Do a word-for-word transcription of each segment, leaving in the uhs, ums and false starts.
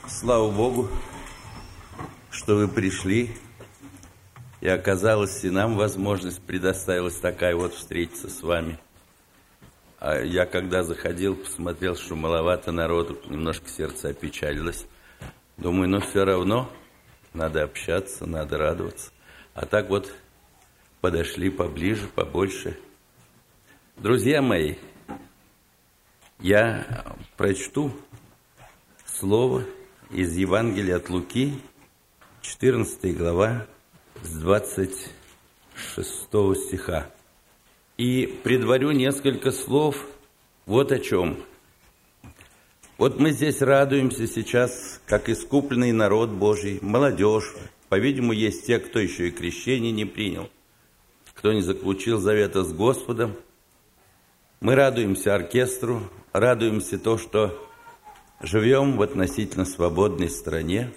Слава Богу, что вы пришли, и оказалось, и нам возможность предоставилась такая вот встретиться с вами. А я, когда заходил, посмотрел, что маловато народу, немножко сердце опечалилось. Думаю, ну все равно надо общаться, надо радоваться. А так вот подошли поближе, побольше. Друзья мои, я прочту слово из Евангелия от Луки, четырнадцатая глава, с двадцать шестого стиха. И предварю несколько слов вот о чем. Вот мы здесь радуемся сейчас, как искупленный народ Божий, молодежь. По-видимому, есть те, кто еще и крещение не принял, кто не заключил завета с Господом. Мы радуемся оркестру, радуемся то, что живем в относительно свободной стране.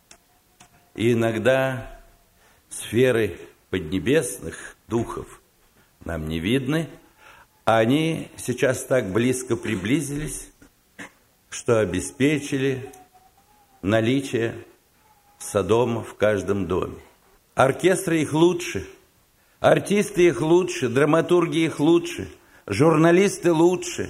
И иногда сферы поднебесных духов нам не видны, а они сейчас так близко приблизились, что обеспечили наличие Содома в каждом доме. Оркестры их лучше, артисты их лучше, драматурги их лучше, журналисты лучше.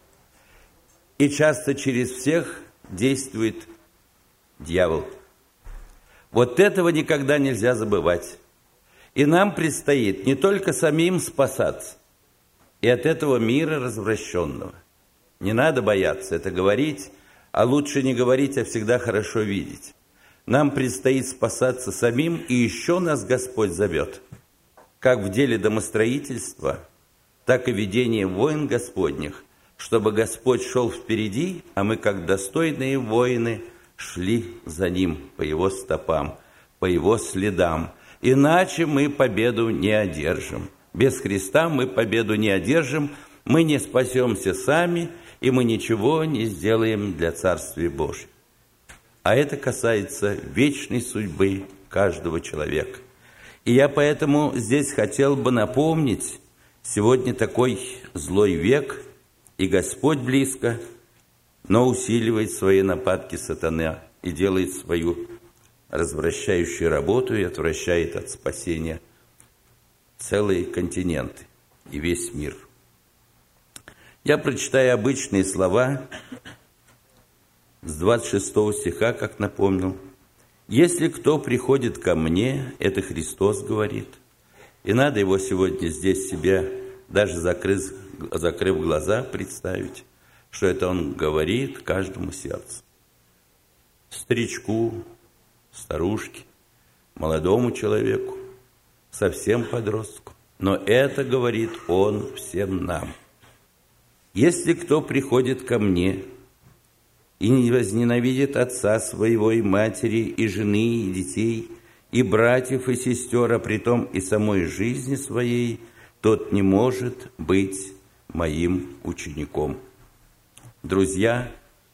И часто через всех действует дьявол. Вот этого никогда нельзя забывать. И нам предстоит не только самим спасаться, и от этого мира развращенного. Не надо бояться это говорить, а лучше не говорить, а всегда хорошо видеть. Нам предстоит спасаться самим, и еще нас Господь зовет, как в деле домостроительства, так и ведения войн Господних, чтобы Господь шел впереди, а мы, как достойные воины, шли за Ним по Его стопам, по Его следам. Иначе мы победу не одержим. Без Христа мы победу не одержим, мы не спасемся сами, и мы ничего не сделаем для Царствия Божьего. А это касается вечной судьбы каждого человека. И я поэтому здесь хотел бы напомнить, сегодня такой злой век, и Господь близко, но усиливает свои нападки сатана и делает свою развращающую работу и отвращает от спасения целые континенты и весь мир. Я прочитаю обычные слова с двадцать шестого стиха, как напомнил. «Если кто приходит ко мне, это Христос говорит». И надо его сегодня здесь себе, даже закрыв, закрыв глаза, представить, что это он говорит каждому сердцу. Старичку, старушке, молодому человеку, совсем подростку. Но это говорит он всем нам. «Если кто приходит ко мне и не возненавидит отца своего и матери, и жены, и детей, и братьев, и сестер, а притом и самой жизни своей, тот не может быть моим учеником». Друзья,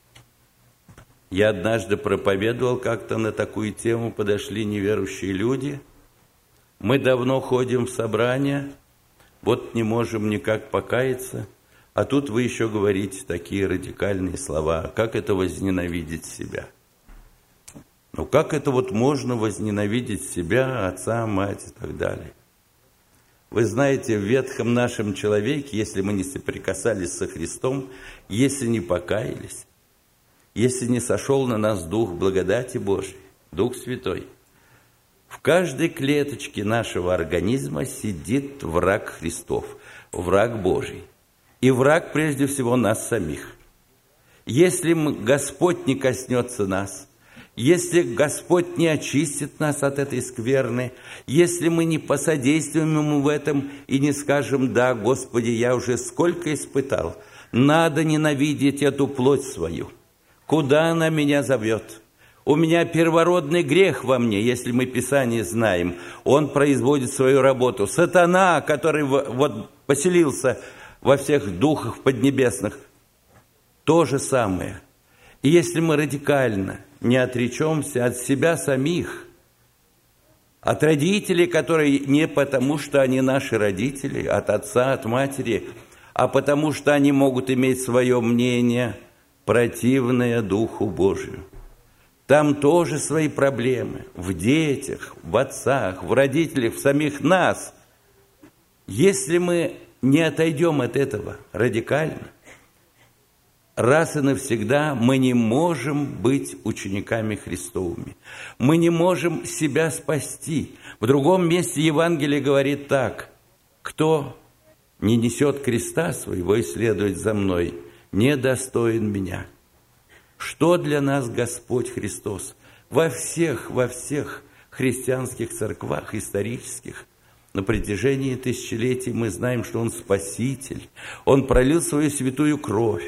я однажды проповедовал как-то на такую тему, подошли неверующие люди. Мы давно ходим в собрания, вот не можем никак покаяться, а тут вы еще говорите такие радикальные слова. Как это возненавидеть себя? Ну как это вот можно возненавидеть себя, отца, мать и так далее? Вы знаете, в ветхом нашем человеке, если мы не соприкасались со Христом, если не покаялись, если не сошел на нас Дух благодати Божией, Дух Святой, в каждой клеточке нашего организма сидит враг Христов, враг Божий. И враг, прежде всего, нас самих. Если Господь не коснется нас, если Господь не очистит нас от этой скверны, если мы не посодействуем Ему в этом и не скажем: «Да, Господи, я уже сколько испытал, надо ненавидеть эту плоть свою. Куда она меня зовет? У меня первородный грех во мне», если мы Писание знаем, он производит свою работу. Сатана, который вот поселился во всех духах поднебесных, то же самое. И если мы радикально не отречемся от себя самих, от родителей, которые не потому, что они наши родители, от отца, от матери, а потому, что они могут иметь свое мнение, противное Духу Божию, Там тоже свои проблемы в детях, в отцах, в родителях, в самих нас. Если мы не отойдем от этого радикально, раз и навсегда мы не можем быть учениками Христовыми. Мы не можем себя спасти. В другом месте Евангелие говорит так: кто не несет креста своего и следует за мной, не достоин меня. Что для нас Господь Христос? Во всех, во всех христианских церквах исторических на протяжении тысячелетий мы знаем, что Он Спаситель. Он пролил свою святую кровь.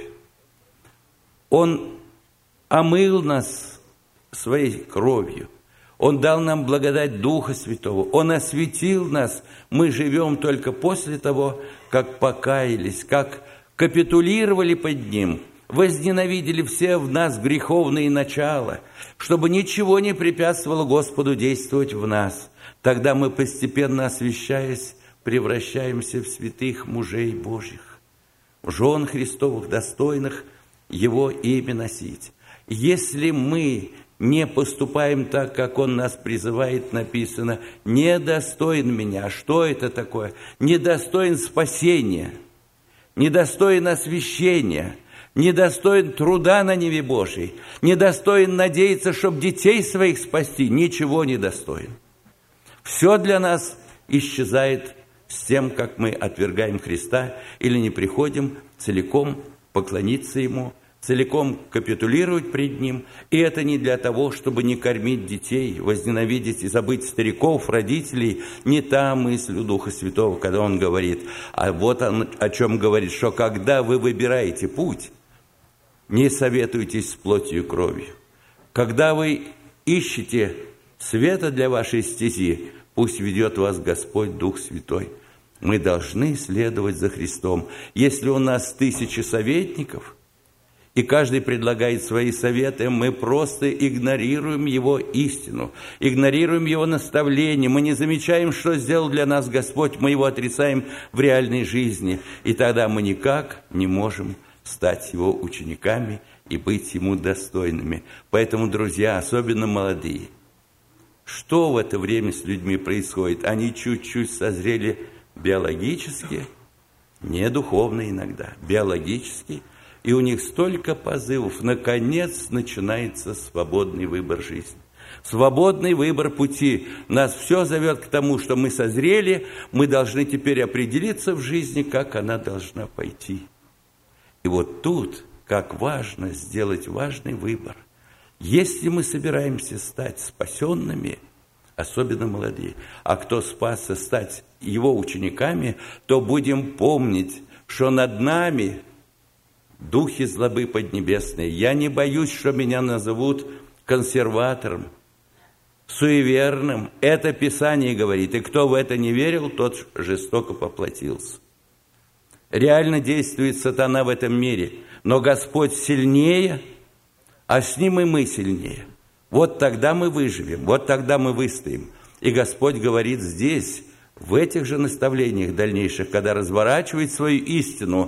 Он омыл нас своей кровью. Он дал нам благодать Духа Святого. Он осветил нас. Мы живем только после того, как покаялись, как капитулировали под Ним, возненавидели все в нас греховные начала, чтобы ничего не препятствовало Господу действовать в нас. Тогда мы, постепенно освящаясь, превращаемся в святых мужей Божьих, в жен Христовых, достойных Его имя носить. Если мы не поступаем так, как Он нас призывает, написано: «Недостоин меня». Что это такое? Недостоин спасения, недостоин освящения, недостоин труда на ниве Божьей, недостоин надеяться, чтобы детей своих спасти, ничего не достоин. Все для нас исчезает с тем, как мы отвергаем Христа или не приходим целиком поклониться Ему, целиком капитулировать пред Ним. И это не для того, чтобы не кормить детей, возненавидеть и забыть стариков, родителей. Не та мысль у Духа Святого, когда Он говорит. А вот Он о чем говорит, что когда вы выбираете путь, не советуйтесь с плотью и кровью. Когда вы ищете света для вашей стези, пусть ведет вас Господь Дух Святой. Мы должны следовать за Христом. Если у нас тысячи советников, и каждый предлагает свои советы, мы просто игнорируем Его истину, игнорируем Его наставление, мы не замечаем, что сделал для нас Господь, мы Его отрицаем в реальной жизни, и тогда мы никак не можем стать Его учениками и быть Ему достойными. Поэтому, друзья, особенно молодые, что в это время с людьми происходит? Они чуть-чуть созрели биологически, не духовно иногда, биологически, и у них столько позывов. Наконец начинается свободный выбор жизни. Свободный выбор пути. Нас все зовет к тому, что мы созрели, мы должны теперь определиться в жизни, как она должна пойти. И вот тут, как важно сделать важный выбор. Если мы собираемся стать спасенными, особенно молодые, а кто спасся стать Его учениками, то будем помнить, что над нами духи злобы поднебесные. Я не боюсь, что меня назовут консерватором, суеверным. Это Писание говорит. И кто в это не верил, тот жестоко поплатился. Реально действует сатана в этом мире. Но Господь сильнее, а с Ним и мы сильнее. Вот тогда мы выживем, вот тогда мы выстоим. И Господь говорит здесь, в этих же наставлениях дальнейших, когда разворачивает свою истину,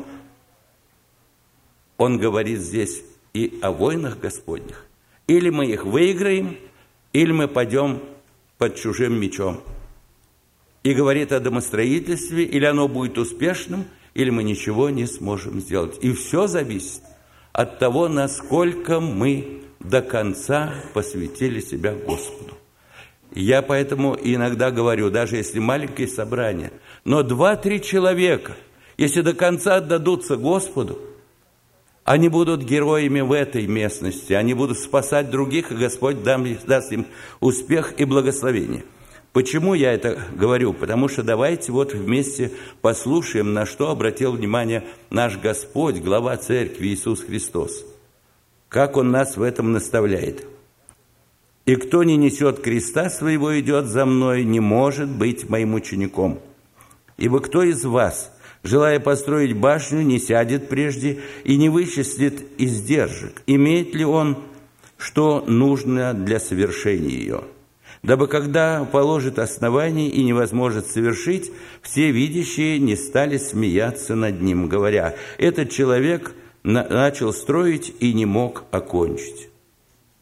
Он говорит здесь и о войнах Господних. Или мы их выиграем, или мы пойдем под чужим мечом. И говорит о домостроительстве, или оно будет успешным, или мы ничего не сможем сделать. И все зависит от того, насколько мы до конца посвятили себя Господу. Я поэтому иногда говорю, даже если маленькие собрания, но два-три человека, если до конца отдадутся Господу, они будут героями в этой местности, они будут спасать других, и Господь даст им успех и благословение. Почему я это говорю? Потому что давайте вот вместе послушаем, на что обратил внимание наш Господь, глава Церкви Иисус Христос. Как Он нас в этом наставляет. «И кто не несет креста своего, идет за мной, не может быть моим учеником. Ибо кто из вас, желая построить башню, не сядет прежде и не вычислит издержек, имеет ли он, что нужно для совершения ее? Дабы, когда положит основание и невозможно совершить, все видящие не стали смеяться над ним, говоря: этот человек начал строить и не мог окончить».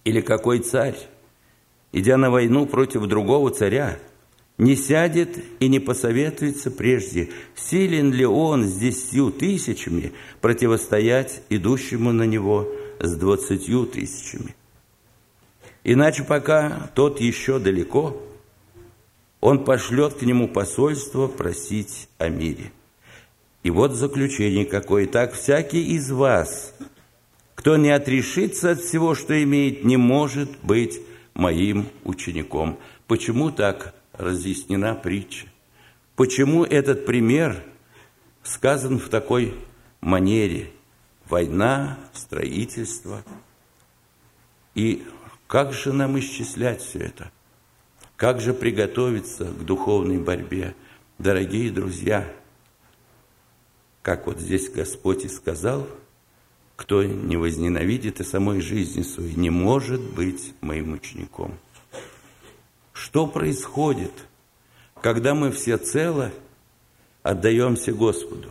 Или какой царь, идя на войну против другого царя, не сядет и не посоветуется прежде, силен ли он с десятью тысячами противостоять идущему на него с двадцатью тысячами? Иначе, пока тот еще далеко, он пошлет к нему посольство просить о мире. И вот заключение какое. Так всякий из вас, кто не отрешится от всего, что имеет, не может быть моим учеником. Почему так разъяснена притча? Почему этот пример сказан в такой манере? Война, строительство. И как же нам исчислять все это? Как же приготовиться к духовной борьбе? Дорогие друзья, как вот здесь Господь и сказал, кто не возненавидит и самой жизни своей, не может быть моим учеником. Что происходит, когда мы всецело отдаемся Господу?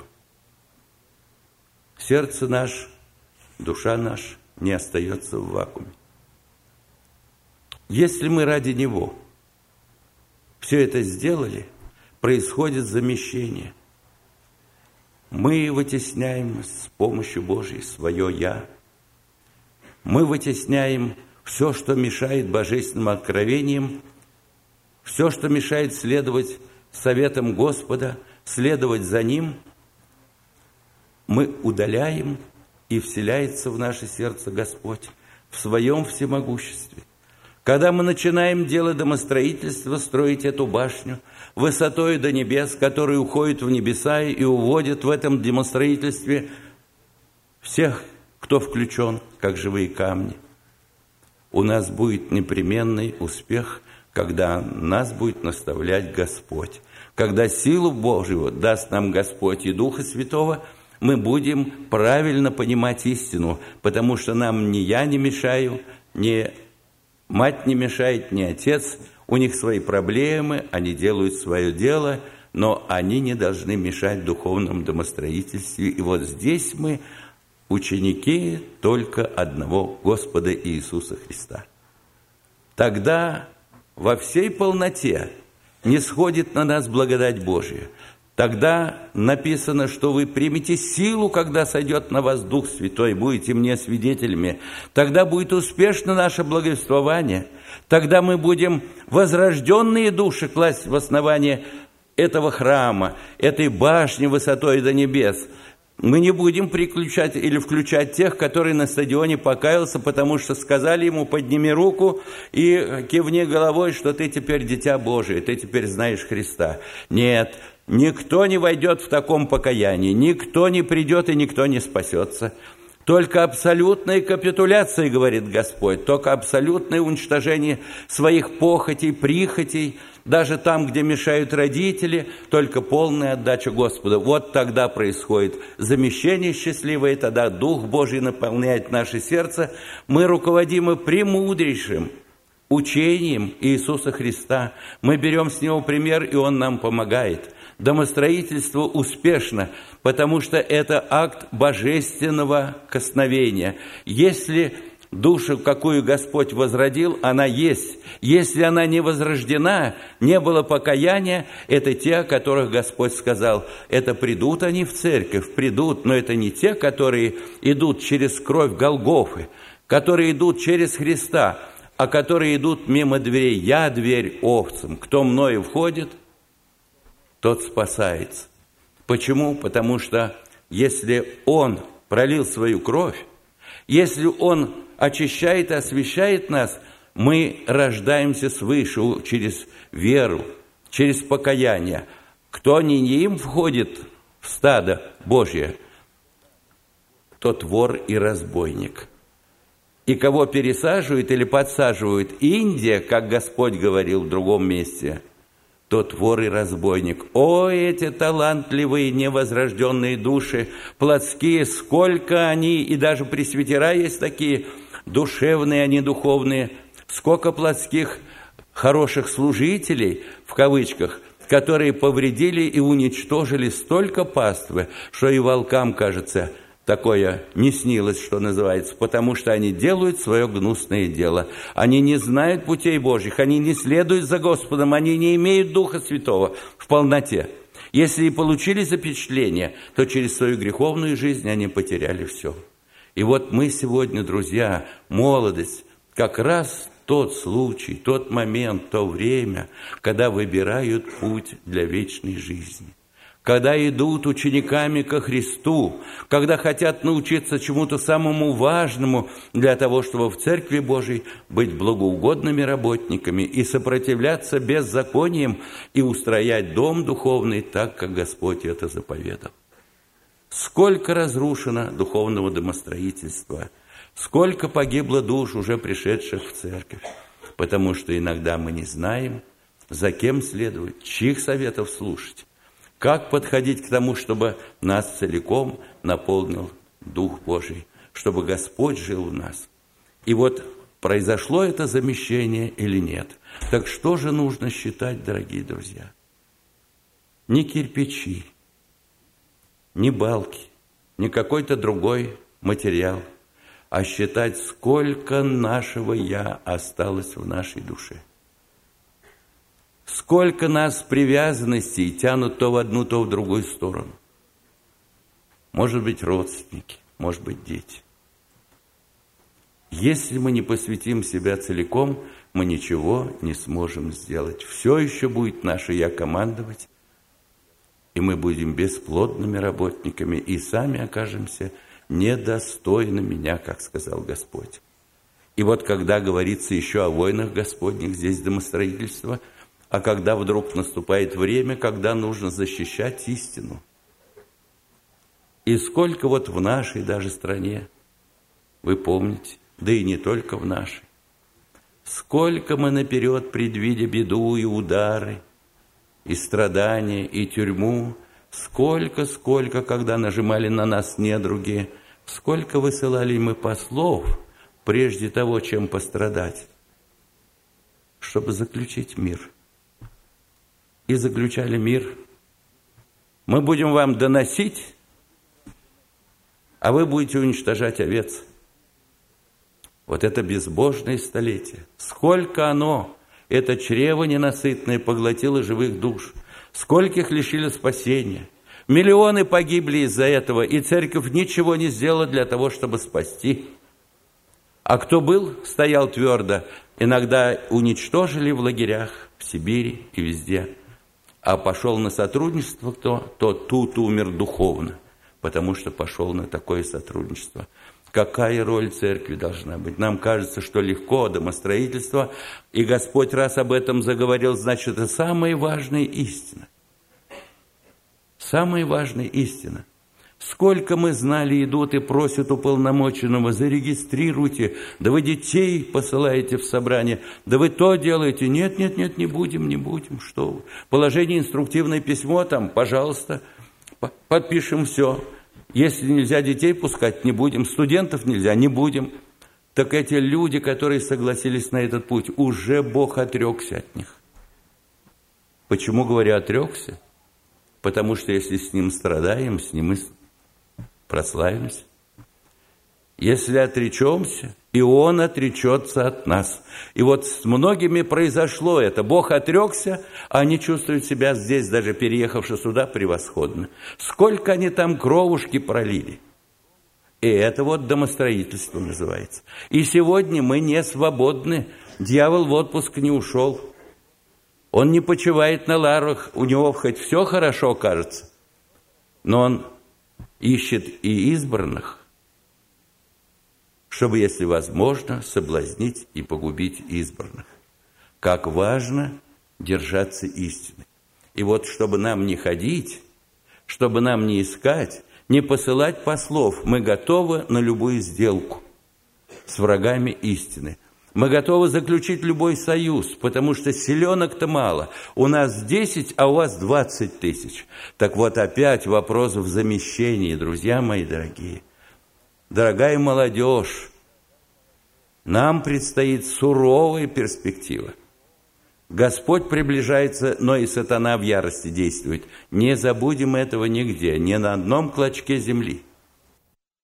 Сердце наше, душа наша не остается в вакууме. Если мы ради Него все это сделали, происходит замещение. Мы вытесняем с помощью Божьей свое «я». Мы вытесняем все, что мешает божественным откровениям, все, что мешает следовать советам Господа, следовать за Ним, мы удаляем, и вселяется в наше сердце Господь в Своем всемогуществе. Когда мы начинаем дело домостроительства, строить эту башню высотой до небес, которая уходит в небеса и уводит в этом домостроительстве всех, кто включен, как живые камни, у нас будет непременный успех, когда нас будет наставлять Господь. Когда силу Божию даст нам Господь и Духа Святого, мы будем правильно понимать истину, потому что нам ни я не мешаю, ни мать не мешает, ни отец. У них свои проблемы, они делают свое дело, но они не должны мешать духовному домостроительству. И вот здесь мы ученики только одного Господа Иисуса Христа. Тогда во всей полноте не сходит на нас благодать Божия. Тогда написано, что вы примете силу, когда сойдет на вас Дух Святой, будете мне свидетелями. Тогда будет успешно наше благовествование. Тогда мы будем возрожденные души класть в основание этого храма, этой башни высотой до небес. Мы не будем приключать или включать тех, которые на стадионе покаялся, потому что сказали ему: подними руку и кивни головой, что ты теперь дитя Божие, ты теперь знаешь Христа. Нет, никто не войдет в таком покаянии, никто не придет и никто не спасется. Только абсолютная капитуляция, говорит Господь, только абсолютное уничтожение своих похотей, прихотей, даже там, где мешают родители, только полная отдача Господу. Вот тогда происходит замещение счастливое, тогда Дух Божий наполняет наше сердце. Мы руководимы премудрейшим учением Иисуса Христа. Мы берем с Него пример, и Он нам помогает. Домостроительство успешно, потому что это акт божественного косновения. Если душу, какую Господь возродил, она есть. Если она не возрождена, не было покаяния, это те, о которых Господь сказал. Это придут они в церковь, придут, но это не те, которые идут через кровь Голгофы, которые идут через Христа, а которые идут мимо дверей. Я дверь овцам. Кто мною входит, тот спасается. Почему? Потому что если Он пролил свою кровь, если Он очищает и освящает нас, мы рождаемся свыше через веру, через покаяние. Кто не им входит в стадо Божье, тот вор и разбойник. И кого пересаживают или подсаживают Индия, как Господь говорил в другом месте, тот вор и разбойник. О, эти талантливые невозрожденные души, плотские, сколько они, и даже пресвитера есть такие, душевные, они духовные, сколько плотских хороших служителей, в кавычках, которые повредили и уничтожили столько паствы, что и волкам кажется, такое не снилось, что называется, потому что они делают свое гнусное дело. Они не знают путей Божьих, они не следуют за Господом, они не имеют Духа Святого в полноте. Если и получили запечатление, то через свою греховную жизнь они потеряли все. И вот мы сегодня, друзья, молодость, как раз тот случай, тот момент, то время, когда выбирают путь для вечной жизни. Когда идут учениками ко Христу, когда хотят научиться чему-то самому важному для того, чтобы в Церкви Божией быть благоугодными работниками и сопротивляться беззакониям и устроять дом духовный так, как Господь это заповедал. Сколько разрушено духовного домостроительства, сколько погибло душ, уже пришедших в Церковь, потому что иногда мы не знаем, за кем следовать, чьих советов слушать. Как подходить к тому, чтобы нас целиком наполнил Дух Божий, чтобы Господь жил в нас? И вот произошло это замещение или нет? Так что же нужно считать, дорогие друзья? Не кирпичи, не балки, не какой-то другой материал, а считать, сколько нашего «я» осталось в нашей душе. Сколько нас привязанностей тянут то в одну, то в другую сторону. Может быть, родственники, может быть, дети. Если мы не посвятим себя целиком, мы ничего не сможем сделать. Все еще будет наше «я» командовать, и мы будем бесплодными работниками, и сами окажемся недостойны меня, как сказал Господь. И вот когда говорится еще о войнах Господних, здесь домостроительство, а когда вдруг наступает время, когда нужно защищать истину. И сколько вот в нашей даже стране, вы помните, да и не только в нашей, сколько мы наперед, предвидя беду и удары, и страдания, и тюрьму, сколько, сколько, когда нажимали на нас недруги, сколько высылали мы послов, прежде того, чем пострадать, чтобы заключить мир. И заключали мир. Мы будем вам доносить, а вы будете уничтожать овец. Вот это безбожное столетие. Сколько оно, это чрево ненасытное, поглотило живых душ. Скольких лишили спасения. Миллионы погибли из-за этого, и церковь ничего не сделала для того, чтобы спасти. А кто был, стоял твердо. Иногда уничтожили в лагерях, в Сибири и везде. А пошел на сотрудничество кто, то тут умер духовно, потому что пошел на такое сотрудничество. Какая роль церкви должна быть? Нам кажется, что легко, домостроительство, и Господь раз об этом заговорил, значит, это самая важная истина. Самая важная истина. Сколько мы знали, идут и просят уполномоченного, зарегистрируйте, да вы детей посылаете в собрание, да вы то делаете. Нет, нет, нет, не будем, не будем, что вы. Положение инструктивное письмо там, пожалуйста, подпишем все. Если нельзя детей пускать, не будем, студентов нельзя, не будем. Так эти люди, которые согласились на этот путь, уже Бог отрекся от них. Почему, говорю, отрекся? Потому что если с Ним страдаем, с Ним и прославимся. Если отречемся, и Он отречется от нас. И вот с многими произошло это. Бог отрекся, а они чувствуют себя здесь, даже переехавши сюда, превосходно. Сколько они там кровушки пролили. И это вот домостроительство называется. И сегодня мы не свободны. Дьявол в отпуск не ушел. Он не почивает на лаврах. У него хоть все хорошо кажется, но он ищет и избранных, чтобы, если возможно, соблазнить и погубить избранных. Как важно держаться истины. И вот, чтобы нам не ходить, чтобы нам не искать, не посылать послов, мы готовы на любую сделку с врагами истины. Мы готовы заключить любой союз, потому что селенок-то мало. У нас десять, а у вас двадцать тысяч. Так вот опять вопрос в замещении, друзья мои дорогие. Дорогая молодежь, нам предстоит суровая перспектива. Господь приближается, но и сатана в ярости действует. Не забудем этого нигде, ни на одном клочке земли.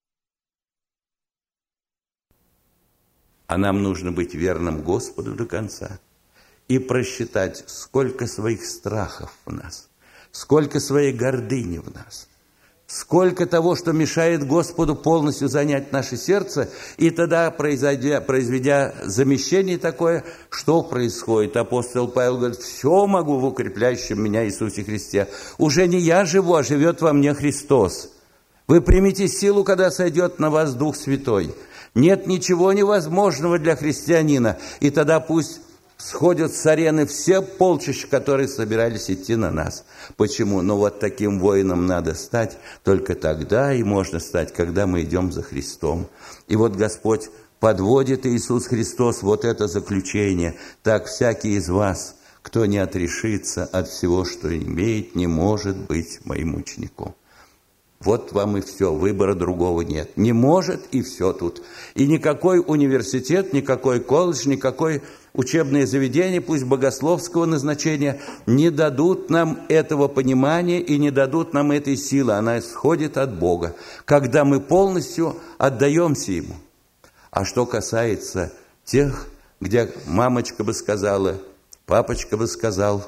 А нам нужно быть верным Господу до конца и просчитать, сколько своих страхов в нас, сколько своей гордыни в нас, сколько того, что мешает Господу полностью занять наше сердце, и тогда, произведя, произведя замещение такое, что происходит? Апостол Павел говорит: все могу в укрепляющем меня Иисусе Христе. Уже не я живу, а живет во мне Христос. Вы примите силу, когда сойдет на вас Дух Святой. Нет ничего невозможного для христианина. И тогда пусть сходят с арены все полчища, которые собирались идти на нас. Почему? Ну вот таким воином надо стать. Только тогда и можно стать, когда мы идем за Христом. И вот Господь подводит Иисус Христос вот это заключение. Так всякий из вас, кто не отрешится от всего, что имеет, не может быть моим учеником. Вот вам и все, выбора другого нет. Не может, и все тут. И никакой университет, никакой колледж, никакое учебное заведение, пусть богословского назначения, не дадут нам этого понимания и не дадут нам этой силы. Она исходит от Бога, когда мы полностью отдаемся Ему. А что касается тех, где мамочка бы сказала, папочка бы сказал,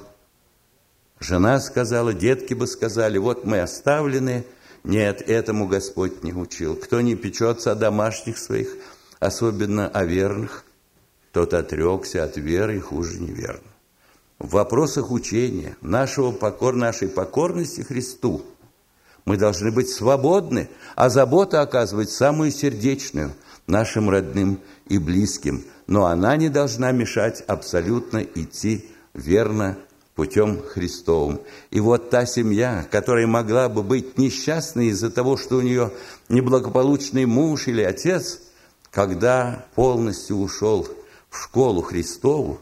жена сказала, детки бы сказали: вот мы оставлены. Нет, этому Господь не учил. Кто не печется о домашних своих, особенно о верных, тот отрекся от веры и хуже неверно. В вопросах учения, нашего покор, нашей покорности Христу, мы должны быть свободны, а забота оказывать самую сердечную нашим родным и близким. Но она не должна мешать абсолютно идти верно путем Христовым. И вот та семья, которая могла бы быть несчастной из-за того, что у нее неблагополучный муж или отец, когда полностью ушел в школу Христову,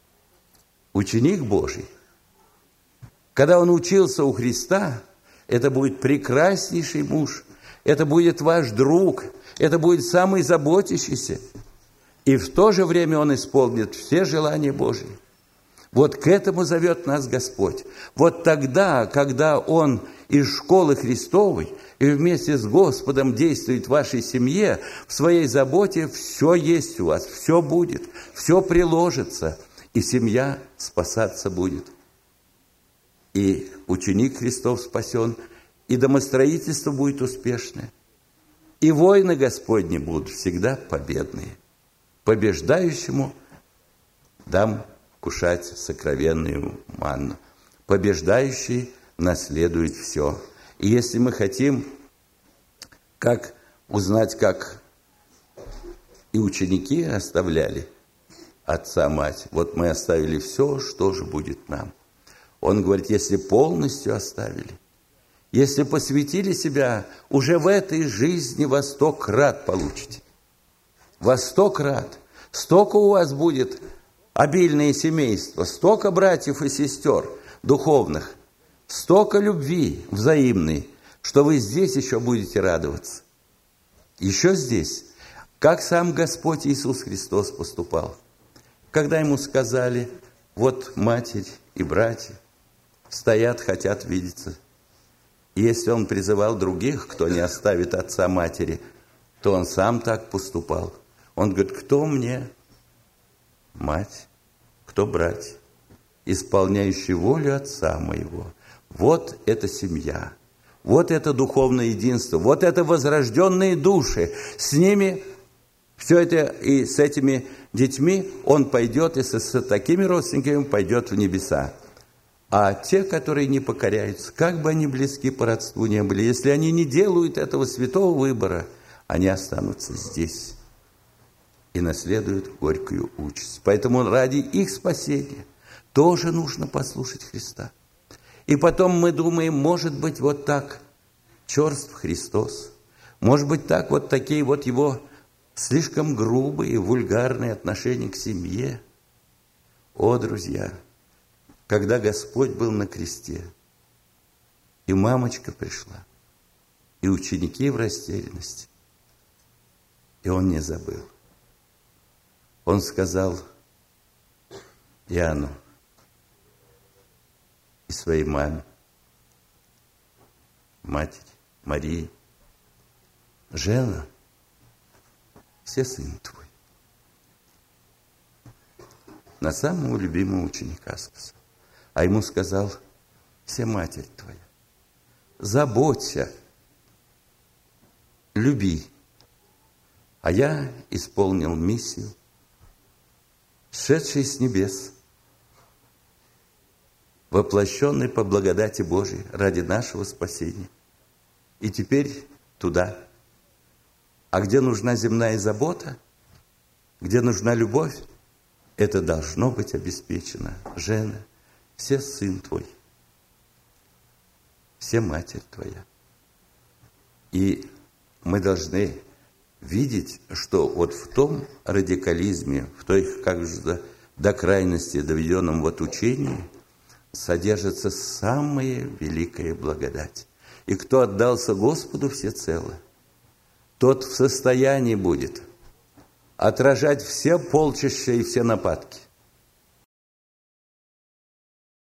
ученик Божий, когда он учился у Христа, это будет прекраснейший муж, это будет ваш друг, это будет самый заботящийся, и в то же время он исполнит все желания Божьи. Вот к этому зовет нас Господь. Вот тогда, когда Он из школы Христовой и вместе с Господом действует в вашей семье, в своей заботе, все есть у вас, все будет, все приложится, и семья спасаться будет. И ученик Христов спасен, и домостроительство будет успешное, и войны Господни будут всегда победные. Побеждающему дам кушать сокровенную манну. Побеждающий наследует все. И если мы хотим как узнать, как и ученики оставляли отца, мать, вот мы оставили все, что же будет нам? Он говорит, если полностью оставили, если посвятили себя, уже в этой жизни во сто крат получите. Во сто крат. Столько у вас будет обильное семейство, столько братьев и сестер духовных, столько любви взаимной, что вы здесь еще будете радоваться. Еще здесь. Как сам Господь Иисус Христос поступал. Когда Ему сказали, вот матерь и братья стоят, хотят видеться. И если Он призывал других, кто не оставит отца, матери, то Он сам так поступал. Он говорит, кто мне мать, кто братья, исполняющий волю Отца моего. Вот это семья, вот это духовное единство, вот это возрожденные души. С ними все это, и с этими детьми он пойдет, и с, с такими родственниками пойдет в небеса. А те, которые не покоряются, как бы они близки по родству не были, если они не делают этого святого выбора, они останутся здесь и наследуют горькую участь. Поэтому ради их спасения тоже нужно послушать Христа. И потом мы думаем, может быть, вот так черств Христос, может быть, так вот такие вот его слишком грубые, вульгарные отношения к семье. О, друзья, когда Господь был на кресте, и мамочка пришла, и ученики в растерянности, и Он не забыл. Он сказал Иоанну и своей маме, матери Марии, Жена, все сын твой. на самого любимого ученика сказал. А ему сказал: вся матерь твоя, заботься, люби. А я исполнил миссию, сшедший с небес, воплощенный по благодати Божией ради нашего спасения. И теперь туда. А где нужна земная забота, где нужна любовь, это должно быть обеспечено. Жена, все сын твой, все матерь твоя. И мы должны видеть, что вот в том радикализме, в той, как же до крайности доведенном вот учении, содержится самая великая благодать. И кто отдался Господу всецело, тот в состоянии будет отражать все полчища и все нападки.